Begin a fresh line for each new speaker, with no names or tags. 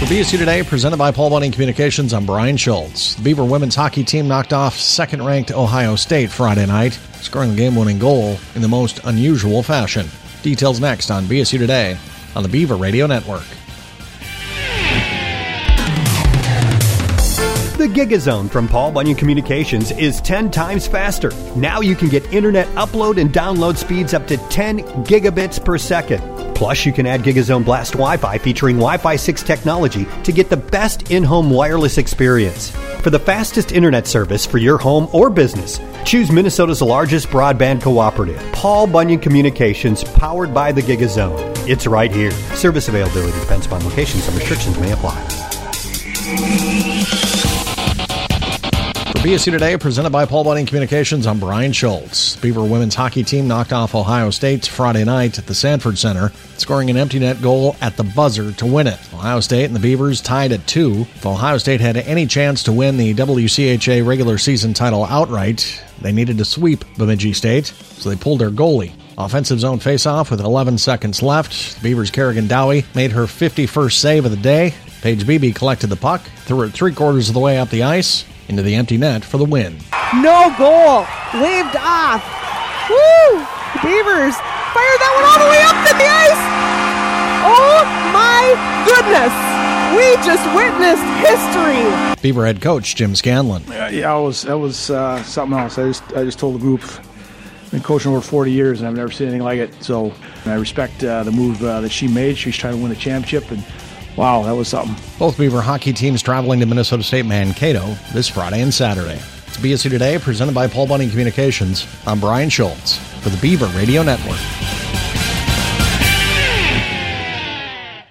For BSU Today, presented by Paul Bunning Communications, I'm Brian Schultz. The Beaver women's hockey team knocked off second-ranked Ohio State Friday night, scoring the game-winning goal in the most unusual fashion. Details next on BSU Today on the Beaver Radio Network.
The GigaZone from Paul Bunyan Communications is 10 times faster. Now you can get internet upload and download speeds up to 10 gigabits per second. Plus, you can add GigaZone Blast Wi-Fi featuring Wi-Fi 6 technology to get the best in-home wireless experience. For the fastest internet service for your home or business, choose Minnesota's largest broadband cooperative, Paul Bunyan Communications, powered by the GigaZone. It's right here. Service availability depends upon location. Some restrictions may apply.
BSU Today, presented by Paul Bunning Communications, I'm Brian Schultz. Beaver women's hockey team knocked off Ohio State Friday night at the Sanford Center, scoring an empty net goal at the buzzer to win it. Ohio State and the Beavers tied at 2. If Ohio State had any chance to win the WCHA regular season title outright, they needed to sweep Bemidji State, so they pulled their goalie. Offensive zone faceoff with 11 seconds left. The Beavers' Kerrigan Dowie made her 51st save of the day. Paige Beebe collected the puck, threw it 3/4 of the way up the ice, into the empty net for the win.
No goal. Waved off. Woo! The Beavers fired that one all the way up to the ice. Oh my goodness. We just witnessed history.
Beaver head coach Jim Scanlon.
That was something else. I just told the group, I've been coaching over 40 years and I've never seen anything like it. So I respect the move that she made. She's trying to win a championship, and wow, that was something.
Both Beaver hockey teams traveling to Minnesota State Mankato this Friday and Saturday. It's BSU Today, presented by Paul Bunning Communications. I'm Brian Schultz for the Beaver Radio Network.